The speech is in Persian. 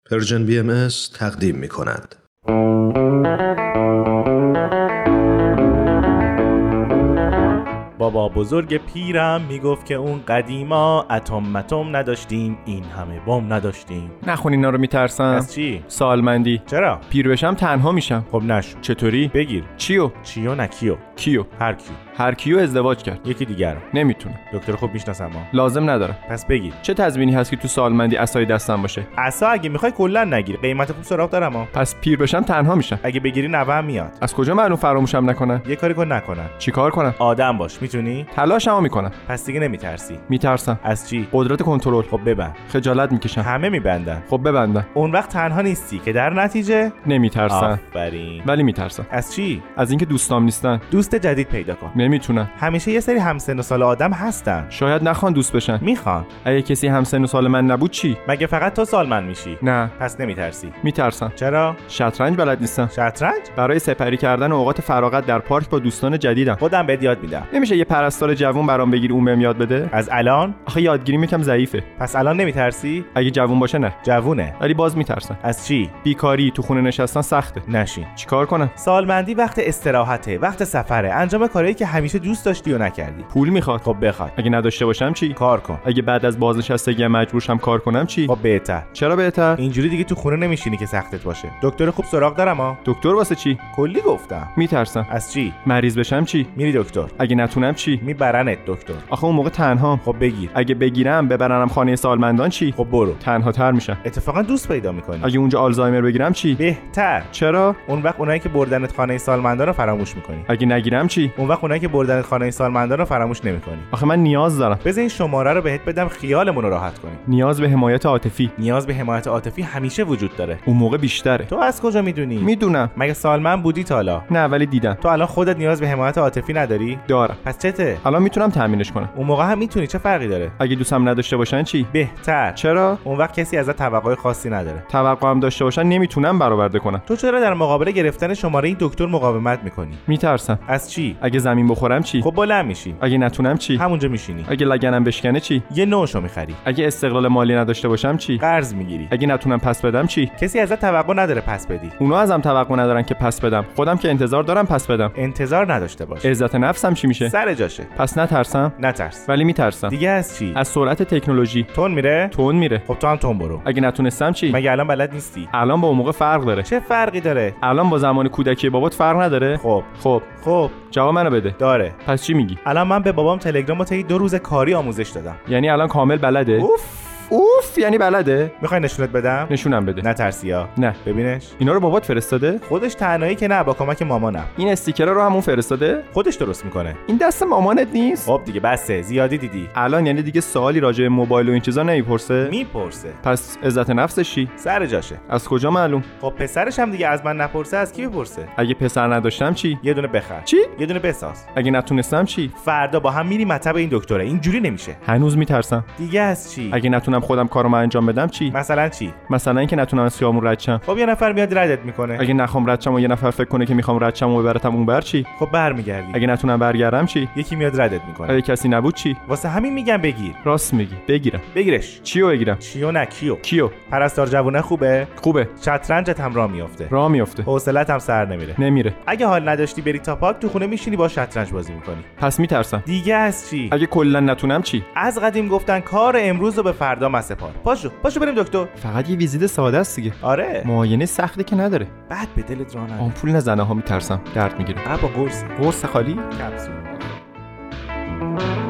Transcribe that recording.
پرژن BMS تقدیم می کند. بابا بزرگ پیرم میگفت که اون قدیما اتم نداشتیم، این همه بم نداشتیم. نخون اینا رو میترسم. از چی؟ سالمندی. چرا؟ پیر بشم تنها میشم. خب نشو. چطوری؟ بگیر. چیو نه کیو. هر کیو ازدواج کرد. یکی دیگر رو نمیتونه. دکتر خوب میشناسم ما. لازم نداره. پس بگیر. چه تضمینی هست که تو سالمندی عصای دستم باشه؟ عصا اگه میخوای کلا نگیر، قیمت خوب سراغ دارم ها. پس پیر بشم تنها میشم. اگه بگیری نوام میاد. از کجا معلوم فراموشم نکنه؟ یه کاری کن نکنن. چیکار کنم؟ آدم باش. میتونی؟ تلاشمو میکنم. پس دیگه نمیترسی؟ میترسم. از چی؟ قدرت کنترل. خب ببند. خجالت میکشم. همه میبندن. خب ببندم. اون وقت تنها نیستی که در نتیجه نمیترسم. آفرین. ولی میترسم. از چی؟ از اینکه دوستام نیستن. دوست جدید پیدا کن. نمیتونم. همیشه یه سری همسن و سال آدم هستن. شاید نخوان دوست بشن. میخوان. اگه کسی همسن و سال من نبود چی؟ مگه فقط تو سالمند میشی؟ نه. پس نمیترسی؟ میترسم. چرا؟ شطرنج بلد نیستم. شطرنج؟ برای سپری کردن اوقات فراغت در پارک با دوستان جدیدم. خودم بهت یاد میدم. نمیشه یه پرستار جوون برام بگیر اون بهم یاد بده؟ از الان؟ آخه یادگیری یکم ضعیفه. پس الان نمیترسی؟ اگه جوون باشه نه. جوونه. ولی باز میترسم. از چی؟ بیکاری، تو خونه نشستن سخته. نشین. چیکار کنم؟ سالمندی وقت استراحته، وقت سفره، انجام کارهایی که همیشه دوست داشتی و نکردی. پول میخواد. خب بخواد. اگه نداشته باشم چی؟ کار کن. اگه بعد از بازنشستگی مجبور شم کار کنم چی؟ خب بهتر. چرا بهتر؟ اینجوری دیگه تو خونه نمیشینی که سختت باشه. دکتر خوب سراغ دارم ها. دکتر واسه چی؟ کلی گفتم. میترسم. از چی؟ مریض بشم چی؟ میری دکتر. اگه نتونم چی؟ میبرنت دکتر. آخه اون موقع تنهام. خب بگیر. اگه بگیرم ببرنم خانه سالمندان چی؟ خب برو. تنها تر میشم. اتفاقا دوست پیدا میکنی. اگه اونجا آلزایمر بگیرم چی؟ بهتر. چرا؟ اون وقت اونایی که بردنت خانه سالمندان رو فراموش میکنی. اگه نگیرم چی؟ اون وقت اونایی که بردنت خانه سالمندان رو فراموش نمیکنی. آخه من نیاز دارم. بذار این شماره رو بهت بدم خیالمون رو راحت کنی. نیاز به حمایت عاطفی. نیاز به حمایت عاطفی همیشه وجود داره. اون موقع بیشتره. تو از کجا میدونی؟ میدونم. مگه سالمند بودی تا حالا؟ نه ولی دیدم. تو الان خودت نیاز به حمایت عاطفی نداری؟ دارم. پس چته؟ الان میتونم تامینش کنم. اون موقع هم میتونی. چه فرقی داره؟ اگه دوستم نداشته باشن چی؟ بهتر. چرا؟ اون وقت کسی ازت توقع خاصی نداره. توقع هم داشته باشن نمیتونم برآورده کنم. تو چرا در مقابل گرفتن شماره این دکتر مقاومت میکنی؟ میترسم. از چی؟ اگه زمین بخورم چی؟ خب بلند میشی. اگه نتونم چی؟ همونجا میشینی. اگه لگنم بشکنه چی؟ یه نوشو میخری. اگه استقلال مالی نداشته باشم چی؟ قرض میگیری. اگه نتونم پس بدم چی؟ کسی ازت توقع نداره پس بدی. اونا ازم توقع ندارن که پس بدم. خودم که انتظار دارم پس بدم. انتظار نداشته باش. عزت نفسم چی میشه؟ سر جاشه. پس نترسم. نترس. ولی میترسم. دیگه از چی؟ از سرعت تکنولوژی. تون میره؟ تون میره. خب تو هم تون برو. اگه نتونستم چی؟ مگه الان بلد نیستی؟ الان با اون موقع فرق داره. چه فرقی داره؟ الان با زمان کودکی بابات فرق نداره؟ خب جواب منو بده. داره. پس چی میگی؟ الان من به بابام تلگرام طی 2 روز کاری آموزش دادم. یعنی الان کامل بلده؟ اوف یعنی بلده؟ میخوای نشونت بدم؟ نشونم بده. نترسیا. نه. ببینش. اینا رو بابات فرستاده؟ خودش تنهایی که نه، با کمک مامانم. این استیکرها رو همون فرستاده؟ خودش درست میکنه. این دست مامانت نیست؟ خب دیگه بسه، زیادی دیدی. الان یعنی دیگه سوالی راجع به موبایل و این چیزا نمیپرسه؟ میپرسه. پس عزت نفسش چی؟ سر جاشه. از کجا معلوم؟ خب پسرش هم دیگه از من نپرسه از کی بپرسه؟ اگه پسر نداشتم چی؟ یه دونه بخر. چی؟ یه دونه بساز. اگه نتونستم چی؟ فردا با هم میریم مطب این دکتره. اینجوری نمیشه. هنوز میترسم. دیگه از چی؟ اگه نتونم خودم کارو انجام بدم چی؟ مثلا چی؟ مثلا اینکه نتونم از خیابون رد شم. خب یه نفر میاد ردت میکنه. اگه نخوام رد شم و یه نفر فکر کنه که میخوام رد شم و ببرتم اونور چی؟ خب برمیگردی. اگه نتونم برگردم چی؟ یکی میاد ردت میکنه. اگه کسی نبود چی؟ واسه همین میگم بگیر. راست میگی. بگیرم. بگیرش. چیو بگیرم؟ چیو نه کیو. کیو؟ پرستار جوونه خوبه؟ خوبه. شطرنجت هم راه میافته. راه میافته. حوصله‌ت هم سر نمیره. اگه حال نداشتی بری تا پارک، تو خونه میشینی با شطرنج بازی میکنی. پس میترسم. دیگه از چی؟ اگه کلا نتونم چی؟ از قدیم گفتن کار امروز رو به فردا مسپار. پاشو بریم دکتر. فقط یه ویزیت ساده است دیگه. آره. معاینه سخته که نداره. بعد به دلت راه نره. آمپول نزنه ها میترسم. درد میگیره. با قرص خالی؟ کپسول.